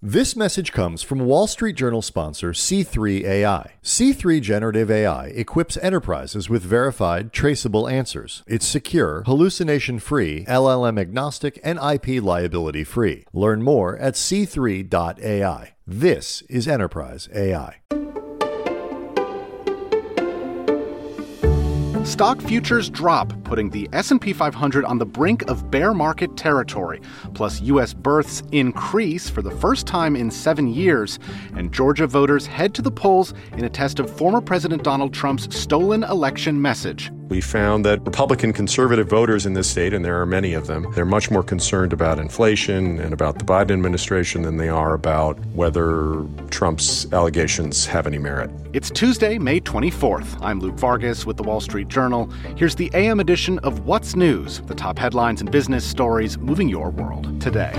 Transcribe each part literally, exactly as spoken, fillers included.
This message comes from Wall Street Journal sponsor C three A I. C three Generative A I equips enterprises with verified, traceable answers. It's secure, hallucination-free, L L M-agnostic, and I P liability-free. Learn more at c three dot a i. This is Enterprise A I. Stock futures drop, putting the S and P five hundred on the brink of bear market territory. Plus, U S births increase for the first time in seven years. And Georgia voters head to the polls in a test of former President Donald Trump's stolen election message. We found that Republican conservative voters in this state, and there are many of them, they're much more concerned about inflation and about the Biden administration than they are about whether Trump's allegations have any merit. It's Tuesday, May twenty-fourth. I'm Luke Vargas with The Wall Street Journal. Here's the A M edition of What's News, the top headlines and business stories moving your world today.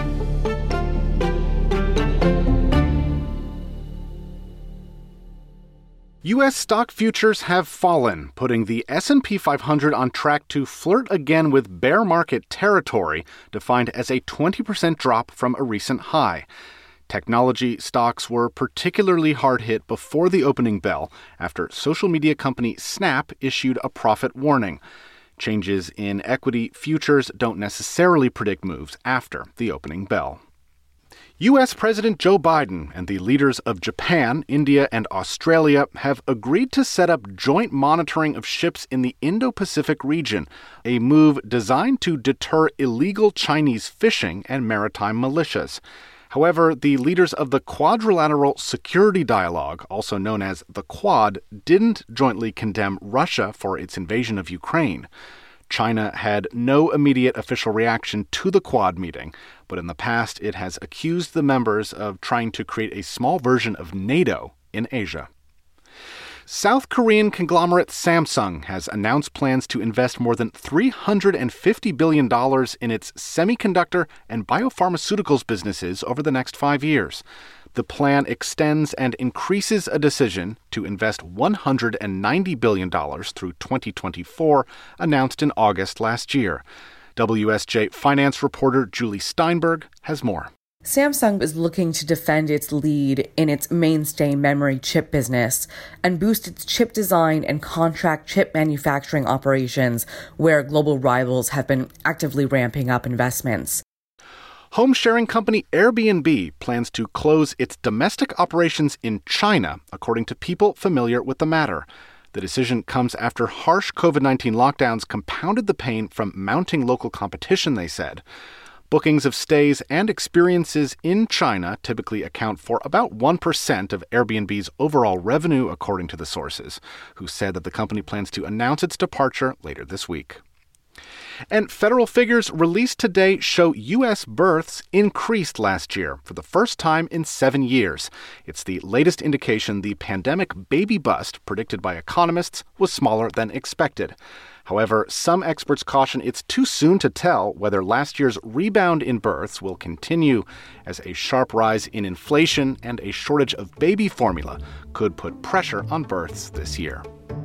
U S stock futures have fallen, putting the S and P five hundred on track to flirt again with bear market territory, defined as a twenty percent drop from a recent high. Technology stocks were particularly hard hit before the opening bell after social media company Snap issued a profit warning. Changes in equity futures don't necessarily predict moves after the opening bell. U S. President Joe Biden and the leaders of Japan, India, and Australia have agreed to set up joint monitoring of ships in the Indo-Pacific region, a move designed to deter illegal Chinese fishing and maritime militias. However, the leaders of the Quadrilateral Security Dialogue, also known as the Quad, didn't jointly condemn Russia for its invasion of Ukraine. China had no immediate official reaction to the Quad meeting, but in the past it has accused the members of trying to create a small version of NATO in Asia. South Korean conglomerate Samsung has announced plans to invest more than three hundred fifty billion dollars in its semiconductor and biopharmaceuticals businesses over the next five years. The plan extends and increases a decision to invest one hundred ninety billion dollars through twenty twenty-four, announced in August last year. W S J finance reporter Julie Steinberg has more. Samsung is looking to defend its lead in its mainstay memory chip business and boost its chip design and contract chip manufacturing operations, where global rivals have been actively ramping up investments. Home-sharing company Airbnb plans to close its domestic operations in China, according to people familiar with the matter. The decision comes after harsh covid nineteen lockdowns compounded the pain from mounting local competition, they said. Bookings of stays and experiences in China typically account for about one percent of Airbnb's overall revenue, according to the sources, who said that the company plans to announce its departure later this week. And federal figures released today show U S births increased last year for the first time in seven years. It's the latest indication the pandemic baby bust, predicted by economists, was smaller than expected. However, some experts caution it's too soon to tell whether last year's rebound in births will continue, as a sharp rise in inflation and a shortage of baby formula could put pressure on births this year.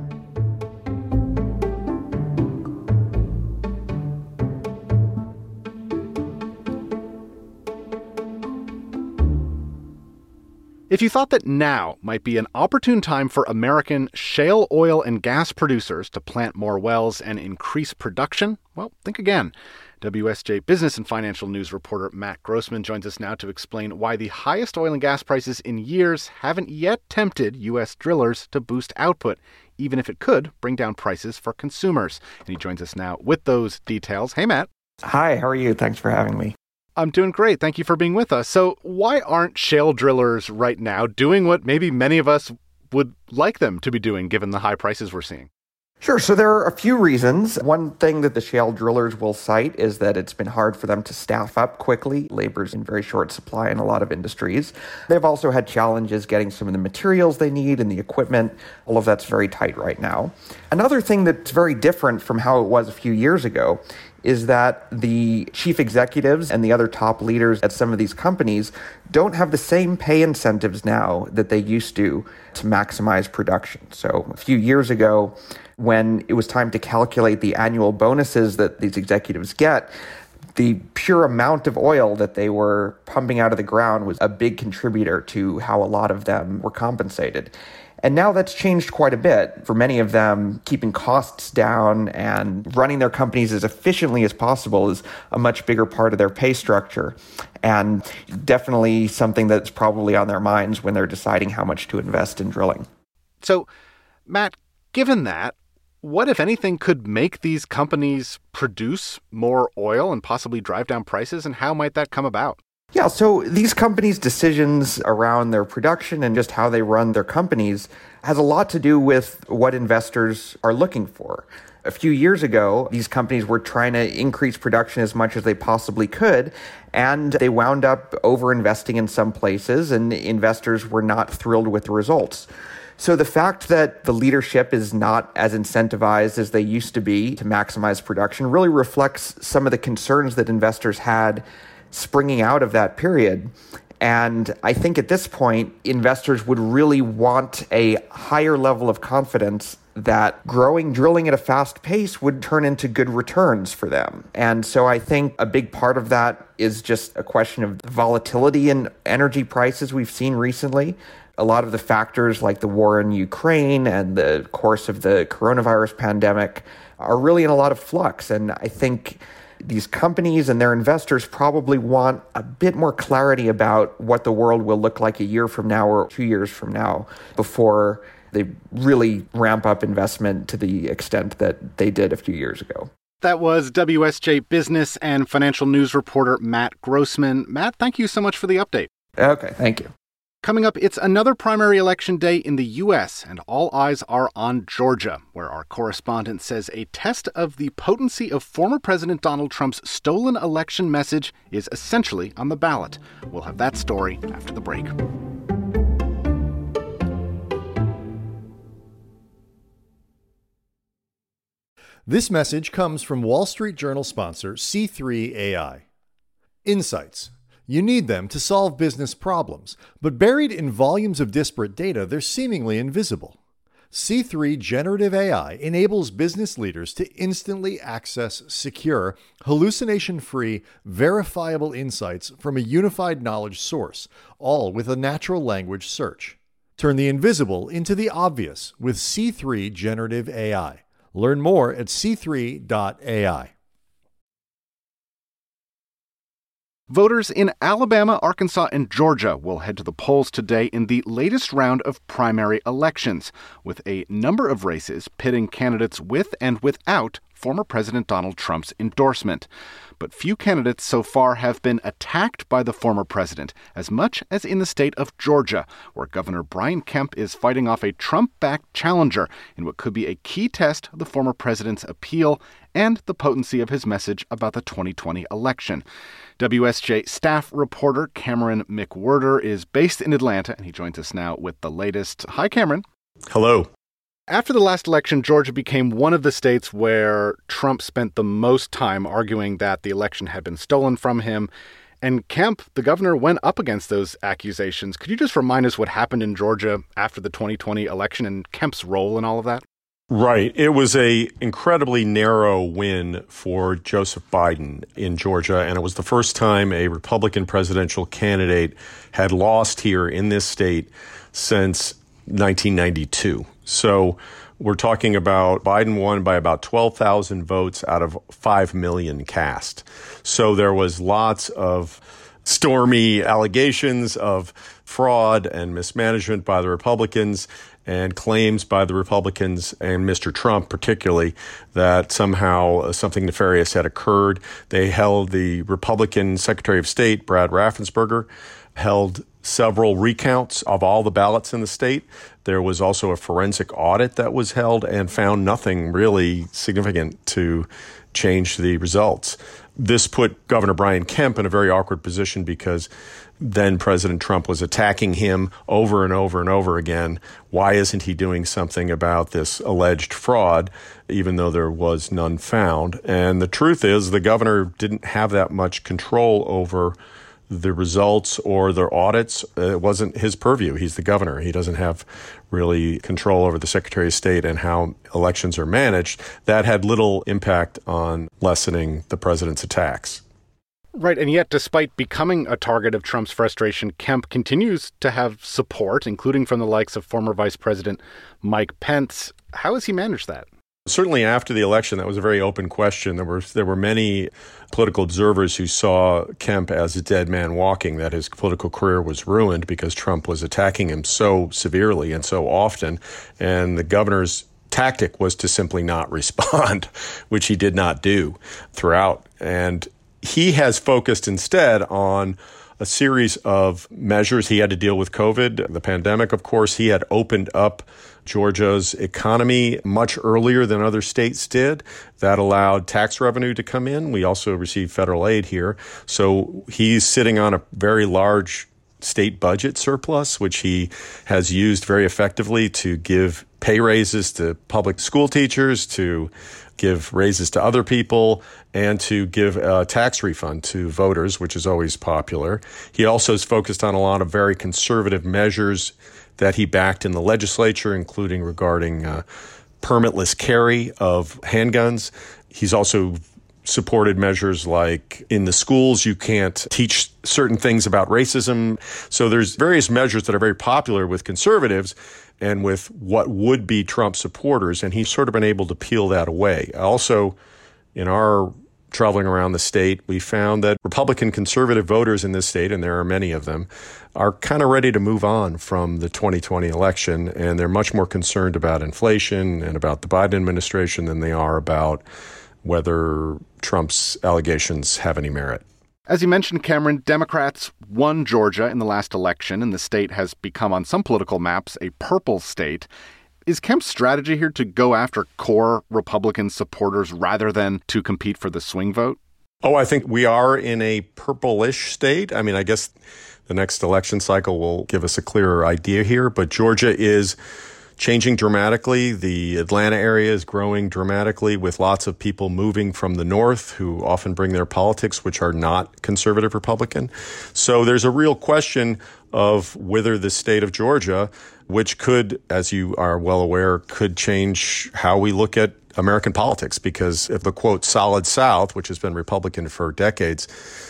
If you thought that now might be an opportune time for American shale oil and gas producers to plant more wells and increase production, well, think again. W S J business and financial news reporter Matt Grossman joins us now to explain why the highest oil and gas prices in years haven't yet tempted U S drillers to boost output, even if it could bring down prices for consumers. And he joins us now with those details. Hey, Matt. Hi, how are you? Thanks for having me. I'm doing great. Thank you for being with us. So why aren't shale drillers right now doing what maybe many of us would like them to be doing, given the high prices we're seeing? Sure. So there are a few reasons. One thing that the shale drillers will cite is that it's been hard for them to staff up quickly. Labor's in very short supply in a lot of industries. They've also had challenges getting some of the materials they need and the equipment. All of that's very tight right now. Another thing that's very different from how it was a few years ago is that the chief executives and the other top leaders at some of these companies don't have the same pay incentives now that they used to to maximize production. So a few years ago, when it was time to calculate the annual bonuses that these executives get, the pure amount of oil that they were pumping out of the ground was a big contributor to how a lot of them were compensated. And now that's changed quite a bit. For many of them, keeping costs down and running their companies as efficiently as possible is a much bigger part of their pay structure. And definitely something that's probably on their minds when they're deciding how much to invest in drilling. So, Matt, given that, what, if anything, could make these companies produce more oil and possibly drive down prices, and how might that come about? Yeah, so these companies' decisions around their production and just how they run their companies has a lot to do with what investors are looking for. A few years ago, these companies were trying to increase production as much as they possibly could, and they wound up over-investing in some places, and investors were not thrilled with the results. So the fact that the leadership is not as incentivized as they used to be to maximize production really reflects some of the concerns that investors had springing out of that period. And I think at this point, investors would really want a higher level of confidence that growing drilling at a fast pace would turn into good returns for them. And so I think a big part of that is just a question of the volatility in energy prices we've seen recently. A lot of the factors like the war in Ukraine and the course of the coronavirus pandemic are really in a lot of flux. And I think these companies and their investors probably want a bit more clarity about what the world will look like a year from now or two years from now before they really ramp up investment to the extent that they did a few years ago. That was W S J business and financial news reporter Matt Grossman. Matt, thank you so much for the update. Okay, thank you. Coming up, it's another primary election day in the U S, and all eyes are on Georgia, where our correspondent says a test of the potency of former President Donald Trump's stolen election message is essentially on the ballot. We'll have that story after the break. This message comes from Wall Street Journal sponsor C three A I. Insights. You need them to solve business problems, but buried in volumes of disparate data, they're seemingly invisible. C three Generative A I enables business leaders to instantly access secure, hallucination-free, verifiable insights from a unified knowledge source, all with a natural language search. Turn the invisible into the obvious with C three Generative A I. Learn more at c three dot a i. Voters in Alabama, Arkansas, and Georgia will head to the polls today in the latest round of primary elections, with a number of races pitting candidates with and without former President Donald Trump's endorsement. But few candidates so far have been attacked by the former president, as much as in the state of Georgia, where Governor Brian Kemp is fighting off a Trump-backed challenger in what could be a key test of the former president's appeal and the potency of his message about the twenty twenty election. W S J staff reporter Cameron McWhirter is based in Atlanta, and he joins us now with the latest. Hi, Cameron. Hello. After the last election, Georgia became one of the states where Trump spent the most time arguing that the election had been stolen from him. And Kemp, the governor, went up against those accusations. Could you just remind us what happened in Georgia after the twenty twenty election and Kemp's role in all of that? Right. It was a incredibly narrow win for Joseph Biden in Georgia, and it was the first time a Republican presidential candidate had lost here in this state since nineteen ninety-two. So we're talking about Biden won by about twelve thousand votes out of five million cast. So there was lots of stormy allegations of fraud and mismanagement by the Republicans and claims by the Republicans and Mister Trump particularly that somehow something nefarious had occurred. They held the Republican Secretary of State, Brad Raffensperger, held several recounts of all the ballots in the state. There was also a forensic audit that was held and found nothing really significant to change the results. This put Governor Brian Kemp in a very awkward position because then President Trump was attacking him over and over and over again. Why isn't he doing something about this alleged fraud, even though there was none found? And the truth is the governor didn't have that much control over the results or their audits. It wasn't his purview. He's the governor. He doesn't have really control over the Secretary of State and how elections are managed. That had little impact on lessening the president's attacks. Right, and yet despite becoming a target of Trump's frustration, Kemp continues to have support, including from the likes of former Vice President Mike Pence. How has he managed that? Certainly after the election, that was a very open question. There were there were many political observers who saw Kemp as a dead man walking, that his political career was ruined because Trump was attacking him so severely and so often. And the governor's tactic was to simply not respond, which he did not do throughout. And he has focused instead on a series of measures. He had to deal with COVID, the pandemic, of course. He had opened up Georgia's economy much earlier than other states did. That allowed tax revenue to come in. We also received federal aid here. So he's sitting on a very large state budget surplus, which he has used very effectively to give pay raises to public school teachers, to give raises to other people, and to give a tax refund to voters, which is always popular. He also has focused on a lot of very conservative measures that he backed in the legislature, including regarding uh, permitless carry of handguns. He's also supported measures like in the schools, you can't teach certain things about racism. So there's various measures that are very popular with conservatives and with what would be Trump supporters, and he's sort of been able to peel that away. Also, in our traveling around the state, we found that Republican conservative voters in this state, and there are many of them, are kind of ready to move on from the twenty twenty election, and they're much more concerned about inflation and about the Biden administration than they are about whether Trump's allegations have any merit. As you mentioned, Cameron, Democrats won Georgia in the last election, and the state has become, on some political maps, a purple state. Is Kemp's strategy here to go after core Republican supporters rather than to compete for the swing vote? Oh, I think we are in a purplish state. I mean, I guess the next election cycle will give us a clearer idea here, but Georgia is changing dramatically. The Atlanta area is growing dramatically with lots of people moving from the north who often bring their politics, which are not conservative Republican. So there's a real question of whether the state of Georgia, which could, as you are well aware, could change how we look at American politics, because if the, quote, solid South, which has been Republican for decades,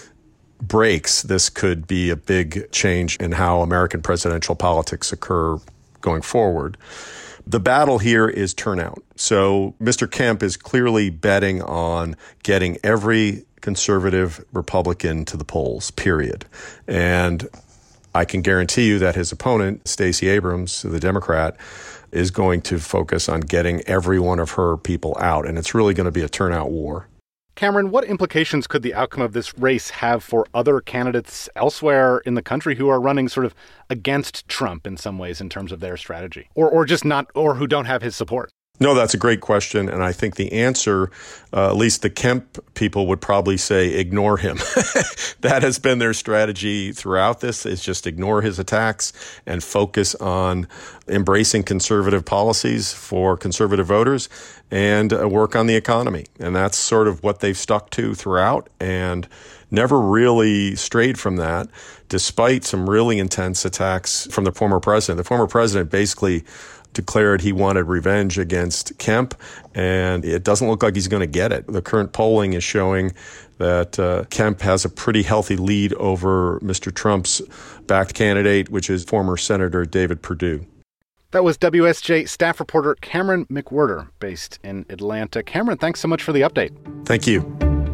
breaks, this could be a big change in how American presidential politics occur going forward. The battle here is turnout. So Mister Kemp is clearly betting on getting every conservative Republican to the polls, period. And I can guarantee you that his opponent, Stacey Abrams, the Democrat, is going to focus on getting every one of her people out. And it's really going to be a turnout war. Cameron, what implications could the outcome of this race have for other candidates elsewhere in the country who are running sort of against Trump in some ways in terms of their strategy, or or just not, or who don't have his support? No, that's a great question. And I think the answer, uh, at least the Kemp people would probably say, ignore him. That has been their strategy throughout this, is just ignore his attacks and focus on embracing conservative policies for conservative voters and uh, work on the economy. And that's sort of what they've stuck to throughout and never really strayed from that, despite some really intense attacks from the former president. The former president basically declared he wanted revenge against Kemp, and it doesn't look like he's going to get it. The current polling is showing that uh, Kemp has a pretty healthy lead over Mister Trump's backed candidate, which is former Senator David Perdue. That was W S J staff reporter Cameron McWhirter, based in Atlanta. Cameron, thanks so much for the update. Thank you.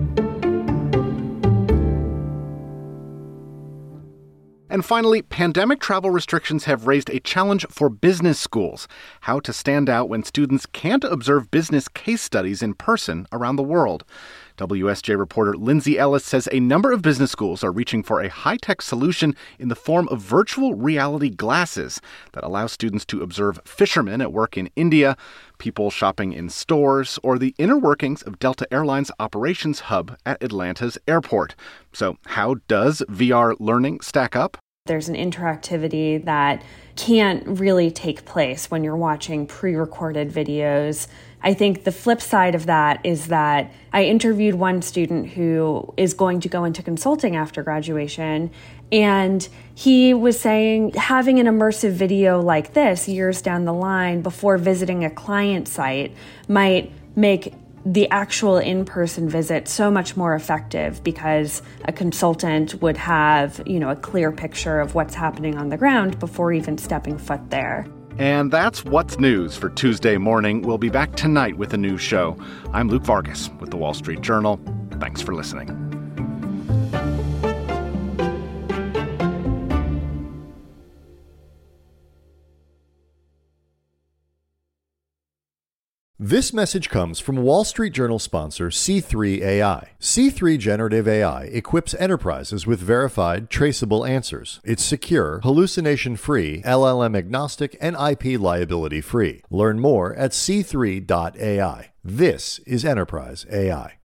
And finally, pandemic travel restrictions have raised a challenge for business schools: how to stand out when students can't observe business case studies in person around the world. W S J reporter Lindsay Ellis says a number of business schools are reaching for a high-tech solution in the form of virtual reality glasses that allow students to observe fishermen at work in India, people shopping in stores, or the inner workings of Delta Airlines operations hub at Atlanta's airport. So how does V R learning stack up? There's an interactivity that can't really take place when you're watching pre-recorded videos. I think the flip side of that is that I interviewed one student who is going to go into consulting after graduation, and he was saying having an immersive video like this years down the line before visiting a client site might make the actual in-person visit so much more effective because a consultant would have, you know, a clear picture of what's happening on the ground before even stepping foot there. And that's What's News for Tuesday morning. We'll be back tonight with a new show. I'm Luke Vargas with The Wall Street Journal. Thanks for listening. This message comes from Wall Street Journal sponsor C three A I. C three Generative A I equips enterprises with verified, traceable answers. It's secure, hallucination-free, L L M-agnostic, and I P liability-free. Learn more at c three dot A I. This is Enterprise A I.